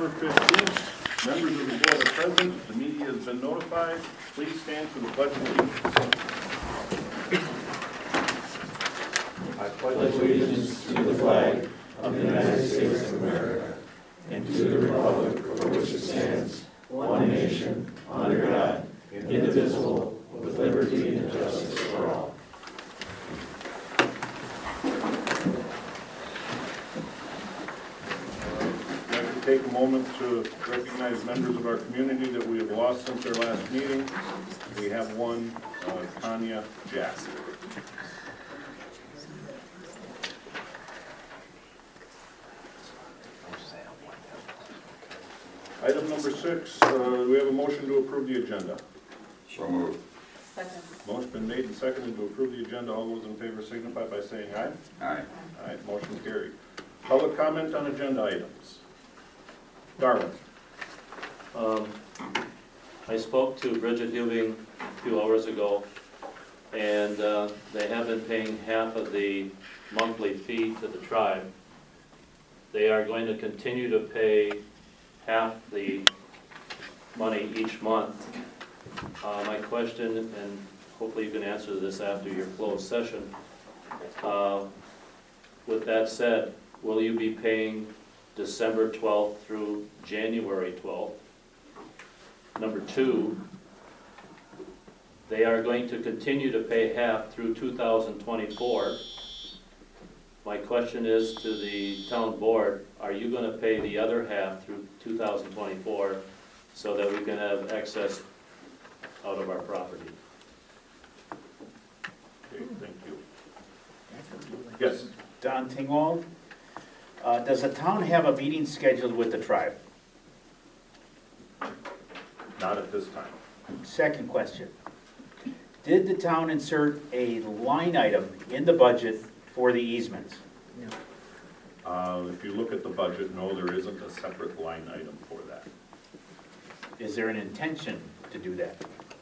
December 15th. Members of the board are present. The media has been notified. Please stand for the pledge of allegiance. I pledge allegiance to the flag of the United States of America and to the republic for which it stands, one nation, under God, indivisible, with liberty and justice for all. I'd like to take a moment to recognize members of our community that we have lost since our last meeting. We have one, Tanya Jack. Item number 6, we have a motion to approve the agenda. So moved. Second. Motion been made and seconded to approve the agenda. All those in favor signify by saying aye. Aye. Aye, motion carried. Public comment on agenda items. Darwin. I spoke to Bridget Hubing a few hours ago, and they have been paying half of the monthly fee to the tribe. They are going to continue to pay half the money each month. My question, and hopefully you can answer this after your closed session, with that said, will you be paying December 12th through January 12th? Number 2, they are going to continue to pay half through 2024. My question is to the town board, are you going to pay the other half through 2024 so that we can have excess out of our property? Okay, thank you. Yes. Don Tingwald. Does the town have a meeting scheduled with the tribe? Not at this time. Second question. Did the town insert a line item in the budget for the easements? If you look at the budget, no, there isn't a separate line item for that. Is there an intention to do that?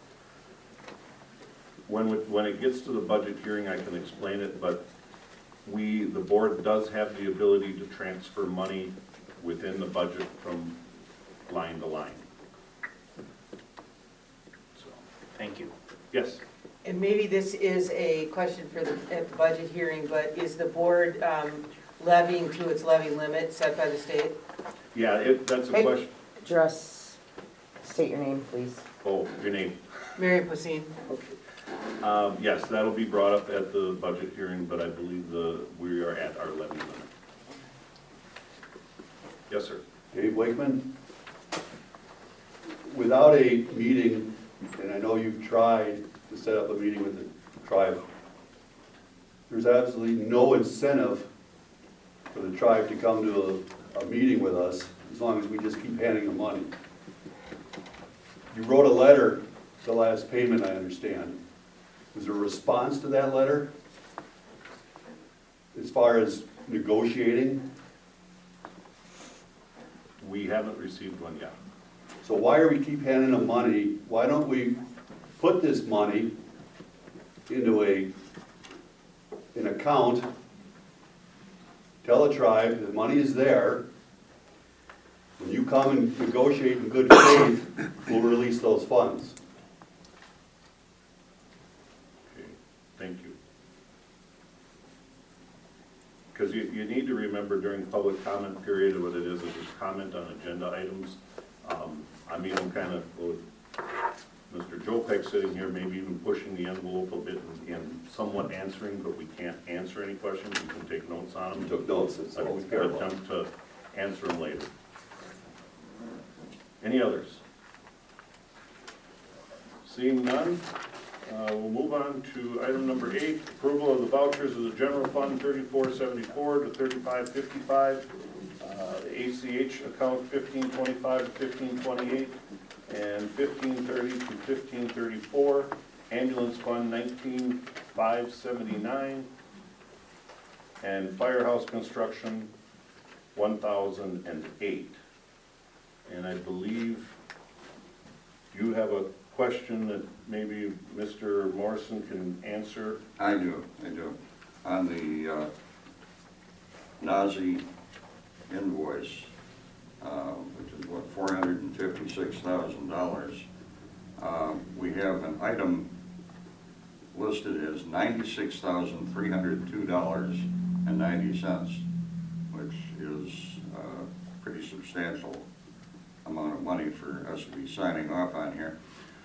When it gets to the budget hearing, I can explain it, but the board does have the ability to transfer money within the budget from line to line. So, Thank you. yes. And maybe this is a question for at the budget hearing, but is the board levying to its levy limit set by the state? Yeah, that's a Hey. question. Just state your name, please. Oh, your name. Mary Placine. Yes, that'll be brought up at the budget hearing, but I believe we are at our levy limit. Yes, sir. Dave Wakeman. Without a meeting, and I know you've tried to set up a meeting with the tribe, there's absolutely no incentive for the tribe to come to a meeting with us as long as we just keep handing them money. You wrote a letter, the last payment, I understand. Was there a response to that letter as far as negotiating? We haven't received one yet. So why are we keep handing them money? Why don't we put this money into an account, tell the tribe the money is there, when you come and negotiate in good faith, we'll release those funds. Okay, thank you. Because you need to remember during public comment period what it is just comment on agenda items. I'm even kind of, with Mr. Jopek sitting here, maybe even pushing the envelope a bit and somewhat answering, but we can't answer any questions. We can take notes on them. We took notes, that's all we care about. Attempt to answer them later. Any others? Seeing none, we'll move on to item number 8, approval of the vouchers of the general fund 3474 to 3555, the ACH account 1525 to 1528, and 1530 to 1534, ambulance fund 19579, and firehouse construction 1008. And I believe you have a question that maybe Mr. Morrison can answer. I do. On the NASI invoice, which what, $456,000. We have an item listed as $96,302.90, which is a pretty substantial amount of money for us to be signing off on here.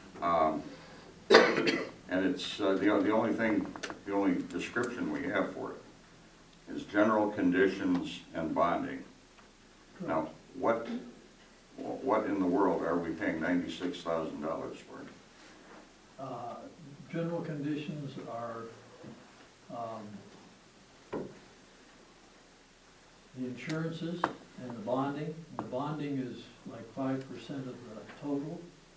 And it's, the only description we have for it is general conditions and bonding. Now, what in the world are we paying $96,000 for? General conditions are, the insurances and the bonding. The bonding is like 5% of the total.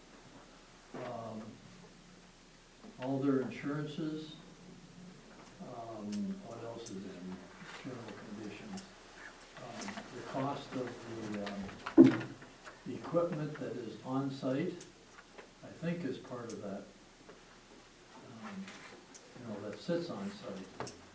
All their insurances, what else is in general conditions? The cost of the equipment that is on site, I think is part of that. That sits on site.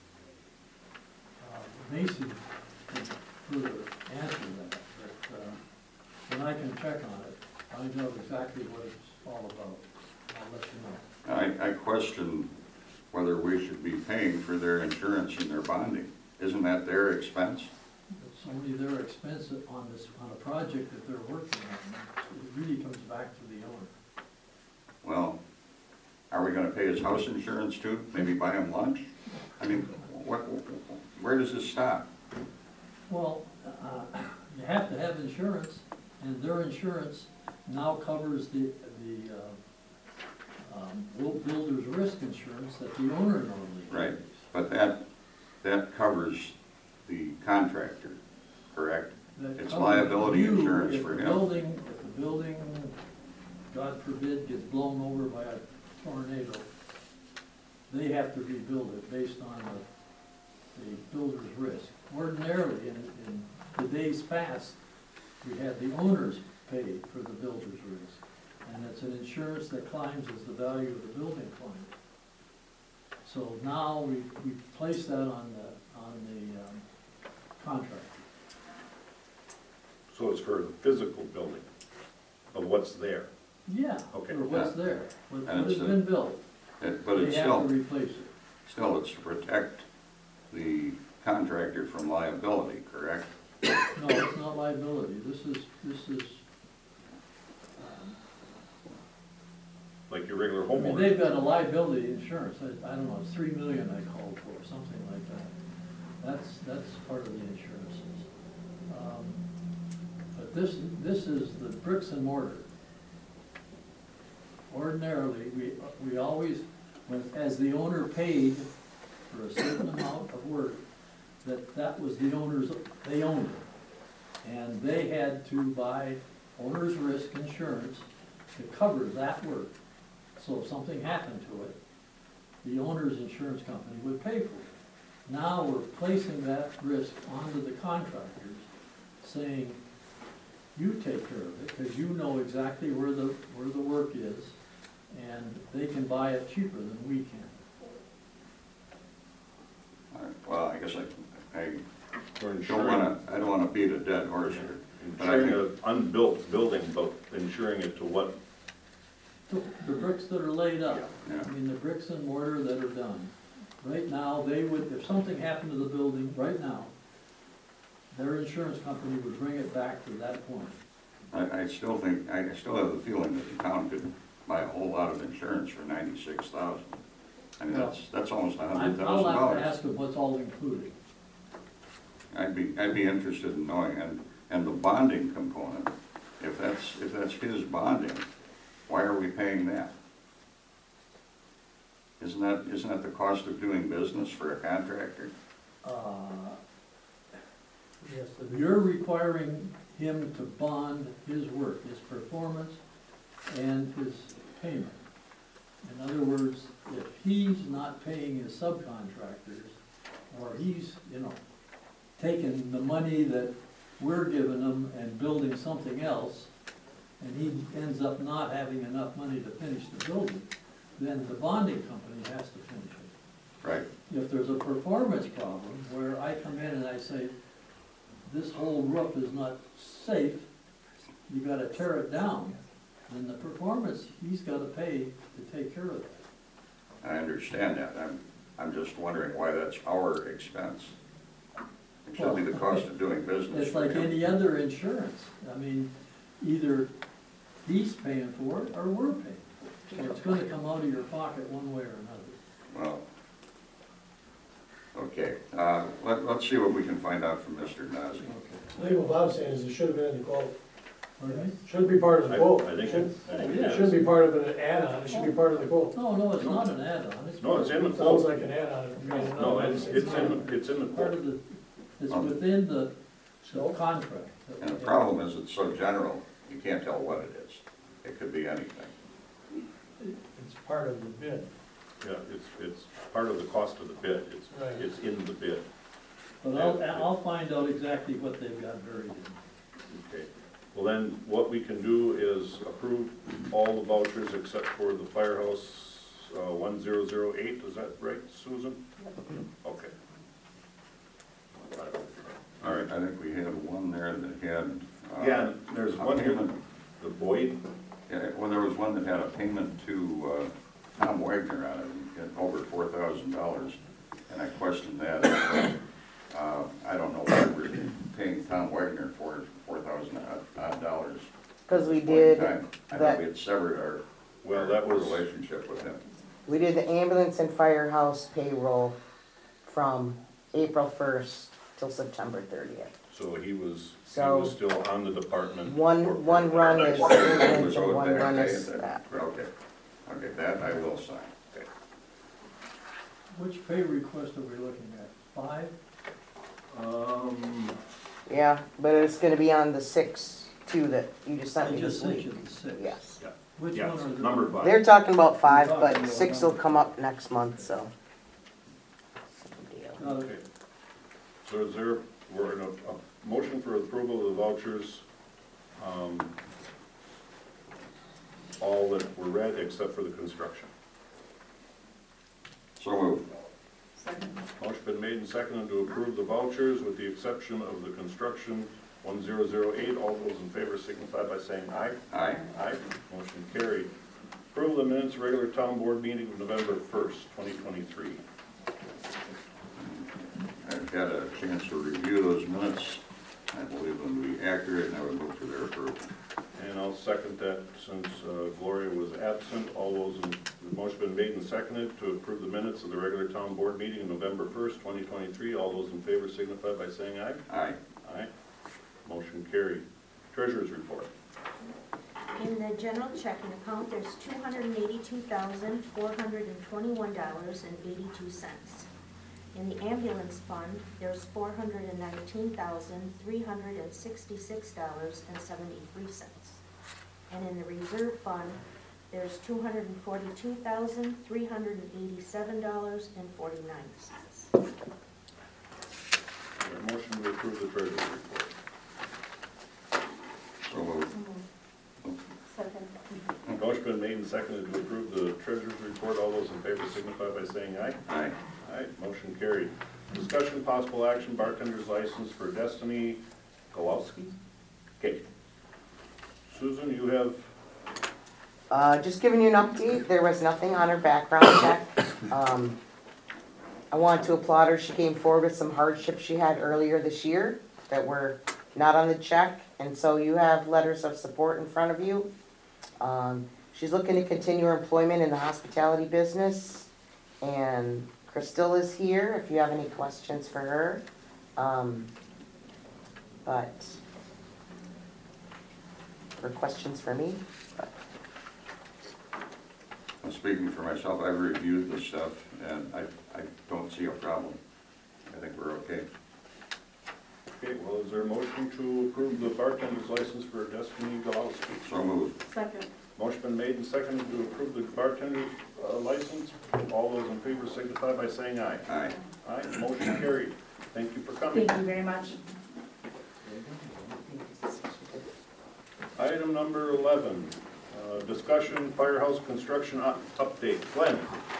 Macy can further answer that, but when I can check on it, I know exactly what it's all about. I'll let you know. I question whether we should be paying for their insurance and their bonding. Isn't that their expense? It's only their expense on a project that they're working on. It really comes back to the owner. Well, are we gonna pay his house insurance too? Maybe buy him lunch? I mean, where does this stop? Well, you have to have insurance, and their insurance now covers the builder's risk insurance that the owner normally pays. Right, but that covers the contractor, correct? That It's covers liability you insurance if for the him. building, if the building, God forbid, gets blown over by a tornado, they have to rebuild it based on the builder's risk. Ordinarily, in the days past, we had the owners pay for the builder's risk. And it's an insurance that climbs as the value of the building climbs. So now we place that on the contractor. So it's for the physical building of what's there. Yeah, Okay. for what's there, what And has it's a- been built. But it's They have still, to replace it. it's to protect the contractor from liability, correct? No, it's not liability. This is, Like your regular I mean, homeowner. they've got a liability insurance. I don't know, it's $3 million I called for, something like that. That's part of the insurances. But this is the bricks and mortar. Ordinarily, we always, as the owner paid for a certain amount of work, that was the owner's, they owned it. And they had to buy owner's risk insurance to cover that work. So if something happened to it, the owner's insurance company would pay for it. Now we're placing that risk onto the contractors, saying, you take care of it, because you know exactly where the work is, and they can buy it cheaper than we can. All right, well, I guess I We're don't wanna beat a dead horse here. But I insuring think, an unbuilt building, but insuring it to what? The bricks that are laid up, Yeah. I mean, the bricks and mortar that are done. Right now, they would, if something happened to the building, right now, their insurance company would bring it back to that point. I still have the feeling that the town could buy a whole lot of insurance for $96,000. I mean, that's almost I'll have to $100,000. ask them what's all included. I'd be interested in knowing, and the bonding component, if that's his bonding, why are we paying that? Isn't that the cost of doing business for a contractor? Yes, you're requiring him to bond his work, his performance, and his payment. In other words, if he's not paying his subcontractors, or he's, taking the money that we're giving him and building something else, and he ends up not having enough money to finish the building, then the bonding company has to finish it. Right. If there's a performance problem where I come in and I say, this whole roof is not safe, you gotta tear it down, then the performance, he's gotta pay to take care of that. I understand that. I'm just wondering why that's our expense. It should be the cost of doing business It's for like him. any other insurance. I mean, either he's paying for it or we're paying for it. So it's gonna come out of your pocket one way or another. Well, okay, let's see what we can find out from Mr. Nazi. Okay. I think what Bob's saying is it should have been in the quote. Pardon me? Shouldn't be part of the quote. I think Shouldn't- it It is. shouldn't be part of an add-on, it should be part of the quote. No, it's not an add-on. No, it's in the Sounds quote. like an add-on. No, it's in the Part quote. of the, it's within the contract. And the problem is it's so general, you can't tell what it is. It could be anything. It's part of the bid. Yeah, it's part of the cost of the bid. Right. It's in the bid. But I'll find out exactly what they've got buried in. Okay. Well, then, what we can do is approve all the vouchers except for the firehouse 1008, is that right, Susan? Okay. All right, I think we had one there that had. Yeah, there's a one here, payment. the Boyd. Yeah, well, there was one that had a payment to Tom Wagner on it, over $4,000, and I questioned that. I don't know why we're paying Tom Wagner for $4,000 odd. Because we at this point in did time. I that- thought we had severed our Well, that was, relationship with him. We did the ambulance and firehouse payroll from April 1st till September 30th. so he was So- still on the department. One run is ambulance and one run is that. Okay, that I will sign. Which pay request are we looking at? 5? Yeah, but it's gonna be on the 6 too that you just sent I me just this sent week. you the 6. Yes. Which Yeah, one are the? number 5. They're talking about 5, We're but talking 6 about will come up next month, so. Same deal. Got it. Okay. So is there, we're in a motion for approval of the vouchers, all that were read except for the construction. So moved. Motion been made and seconded to approve the vouchers with the exception of the construction 1008. All those in favor signify by saying aye. Aye. Aye. Motion carried. Approval of the minutes, regular town board meeting of November 1st, 2023. I've got a chance to review those minutes. I believe them to be accurate, and I would move for their approval. And I'll second that since Gloria was absent. All those in, the motion been made and seconded to approve the minutes of the regular town board meeting of November 1st, 2023. All those in favor signify by saying aye. Aye. Aye. Motion carried. Treasurer's report. In the general checking account, there's $282,421.82. In the ambulance fund, there's $419,366.73. And in the reserve fund, there's $242,387.49. Motion to approve the treasurer's report. So moved. Second. Motion been made and seconded to approve the treasurer's report. All those in favor signify by saying aye. Aye. Aye. Motion carried. Discussion, possible action, bartender's license for Destiny Golowski. Okay. Susan, you have, Just giving you an update, there was nothing on her background check. I wanted to applaud her, she came forward with some hardships she had earlier this year that were not on the check, and so you have letters of support in front of you. She's looking to continue her employment in the hospitality business, and Crystal is here if you have any questions for her. But, or questions for me? Well, speaking for myself, I've reviewed this stuff, and I don't see a problem. I think we're okay. okay, well, is there a motion to approve the bartender's license for Destiny Golowski? So moved. Second. Motion been made and seconded to approve the bartender's license. All those in favor signify by saying aye. Aye. Aye. Motion carried. Thank you for coming. Thank you very much. Item number 11, discussion firehouse construction update. Glenn?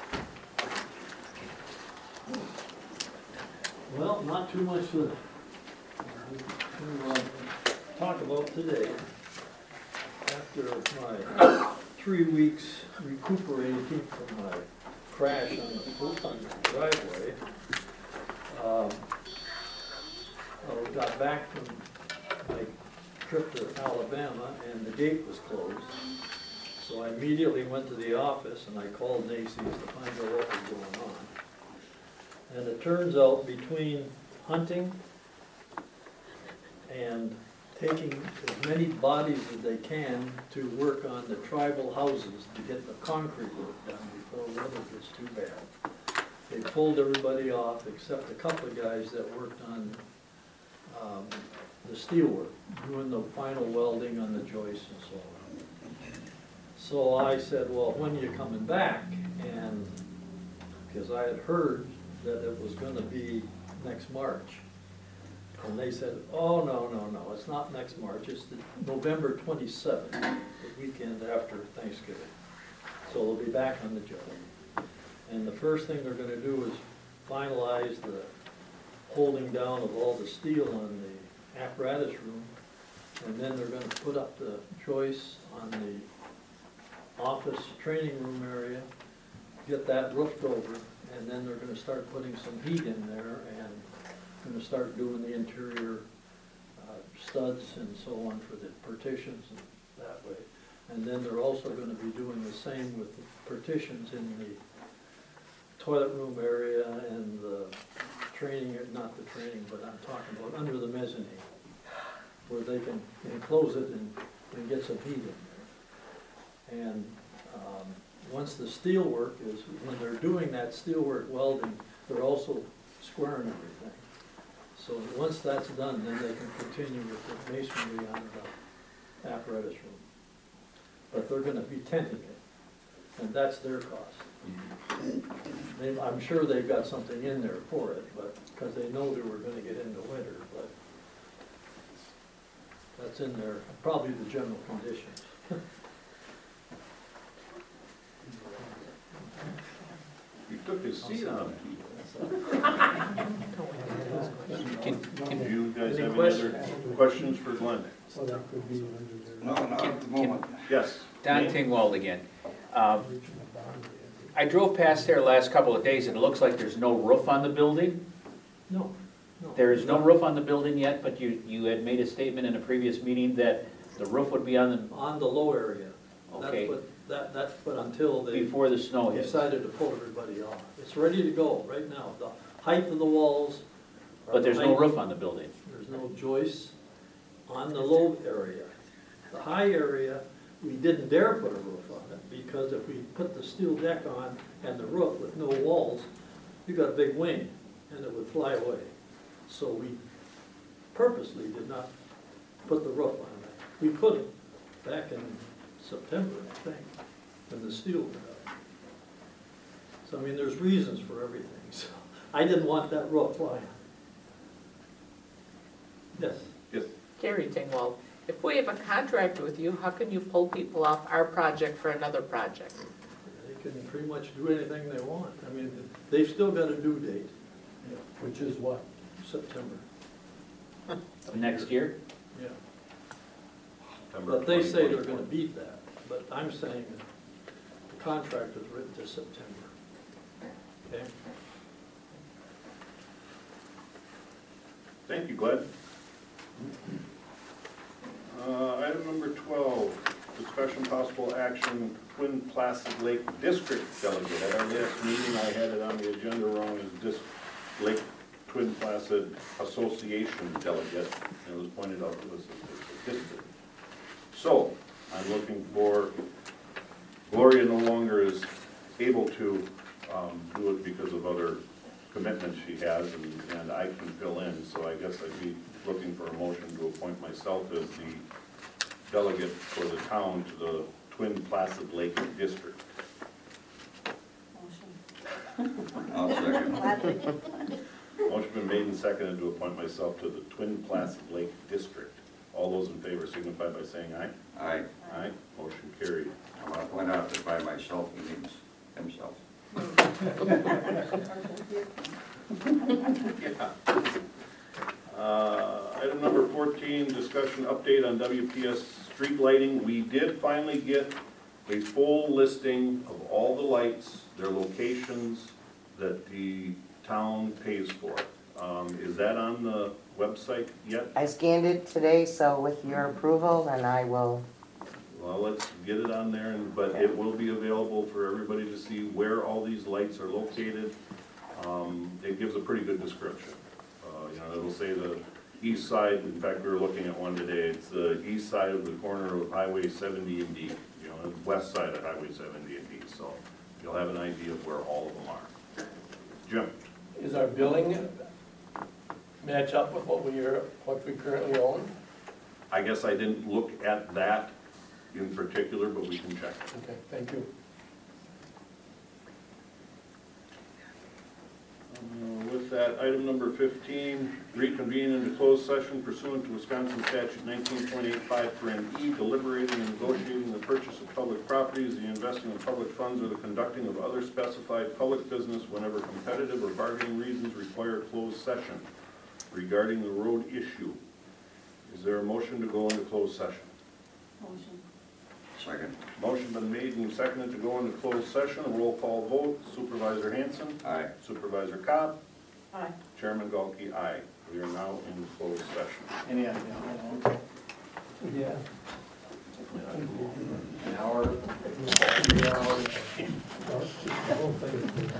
Well, not too much to talk about today. after my 3 weeks recuperating from my crash on the driveway, I got back from my trip to Alabama and the gate was closed. So I immediately went to the office and I called Nacy's to find out what was going on. And it turns out between hunting and taking as many bodies as they can to work on the tribal houses to get the concrete work done before weather gets too bad. They pulled everybody off except a couple of guys that worked on the steel work, doing the final welding on the joists and so on. So I said, well, when are you coming back? And, because I had heard that it was gonna be next March. And they said, oh, no, it's not next March, it's the November 27th, the weekend after Thanksgiving. So they'll be back on the job. And the first thing they're gonna do is finalize the holding down of all the steel on the apparatus room. And then they're gonna put up the joists on the office training room area, get that roofed over, and then they're gonna start putting some heat in there and gonna start doing the interior studs and so on for the partitions and that way. And then they're also gonna be doing the same with the partitions in the toilet room area and the training, not the training, but I'm talking about under the mezzanine, where they can enclose it and get some heat in there. And once the steel work is, when they're doing that steel work welding, they're also squaring everything. So once that's done, then they can continue with the masonry on the apparatus room. But they're gonna be tenting it, and that's their cost. I'm sure they've got something in there for it, but, because they know they were gonna get into winter, but that's in there, probably the general conditions. You took his seat on Can, it. Do you guys Any have any other questions for Glenn? So that could be under their. No, not at the moment. Yes. Don Tingwald again. I drove past there last couple of days and it looks like there's no roof on the building. No. There is no roof on the building yet, but you had made a statement in a previous meeting that the roof would be on the, On the low area. Okay. That's but until they before the snow hits. decided to pull everybody off. It's ready to go right now. The height of the walls. are But there's no height- roof on the building. There's no joists on the low area. The high area, we didn't dare put a roof on it, because if we put the steel deck on and the roof with no walls, you got a big wing, and it would fly away. So we purposely did not put the roof on it. We could have, back in September, I think, when the steel went up. So, I mean, there's reasons for everything, so I didn't want that roof flying. Yes? Yes. Gary Tingwald, if we have a contract with you, how can you pull people off our project for another project? They can pretty much do anything they want. I mean, they've still got a due date, Which is what? September, Of next year? yeah. September But they say they're 2024. gonna beat that, but I'm saying that the contract is written to September. Okay? Thank you, Glenn. Item number 12, discussion possible action, Twin Placid Lake District Delegate. At our last meeting, I had it on the agenda wrong as Lake Twin Placid Association Delegate. It was pointed out it was a district. So, I'm looking for, Gloria no longer is able to do it because of other commitments she has, and I can fill in, so I guess I'd be looking for a motion to appoint myself as the delegate for the town to the Twin Placid Lake District. I'll second. Motion been made and seconded to appoint myself to the Twin Placid Lake District. All those in favor signify by saying aye. Aye. Aye, motion carried. I want to point out that by myself, he means himself. Item number 14, discussion update on WPS street lighting, we did finally get a full listing of all the lights, their locations that the town pays for. Is that on the website yet? I scanned it today, so with your approval, then I will, Well, let's get it on there, but it will be available for everybody to see where all these lights are located. It gives a pretty good description. You know, it'll say the east side, in fact, we were looking at one today, it's the east side of the corner of Highway 70 and D, you know, the west side of Highway 70 and D, so you'll have an idea of where all of them are. Jim? Is our billing match up with what we currently own? I guess I didn't look at that in particular, but we can check. Okay, thank you. With that, item number 15, reconvene into closed session pursuant to Wisconsin statute 19.85 deliberating and negotiating the purchase of public properties, the investing of public funds, or the conducting of other specified public business whenever competitive or bargaining reasons require closed session regarding the road issue. Is there a motion to go into closed session? Motion. Second. Motion been made and seconded to go into closed session. A roll call vote. Supervisor Hanson? Aye. Supervisor Cobb? Aye. Chairman Galkey, aye. We are now in closed session. Any idea how long? Yeah. An hour? 3 hours. The whole thing.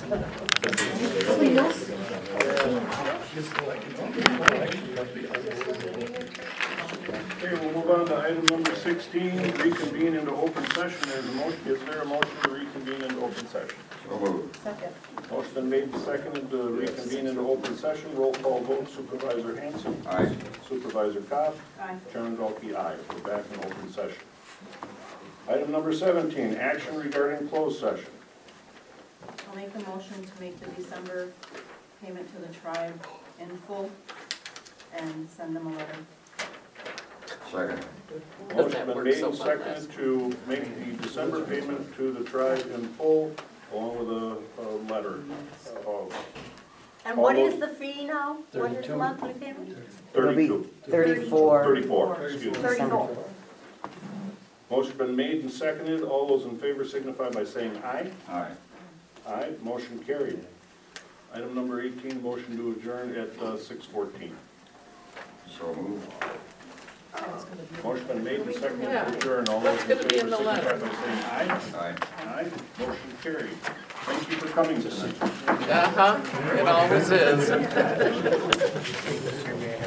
Okay, we'll move on to item number 16, reconvene into open session. Is there a motion to reconvene into open session? So moved. Second. Motion been made and seconded to reconvene into open session. Roll call vote. Supervisor Hanson? Aye. Supervisor Cobb? Aye. Chairman Galkey, aye. We're back in open session. Item number 17, action regarding closed session. I'll make a motion to make the December payment to the tribe in full and send them a letter. Second. Motion been made and seconded to make the December payment to the tribe in full, along with a letter. And what All is the fee now? What is 32. the monthly payment? it'll be 32. 34. 34, excuse me. 34. Motion been made and seconded. All those in favor signify by saying aye. Aye. Aye, motion carried. Item number 18, motion to adjourn at 6:14. So moved. Motion been made and seconded Yeah. to adjourn. All those That's in gonna be in favor the signify letter. by saying aye. Aye. Aye, motion carried. Thank you for coming tonight. Uh-huh, it always is.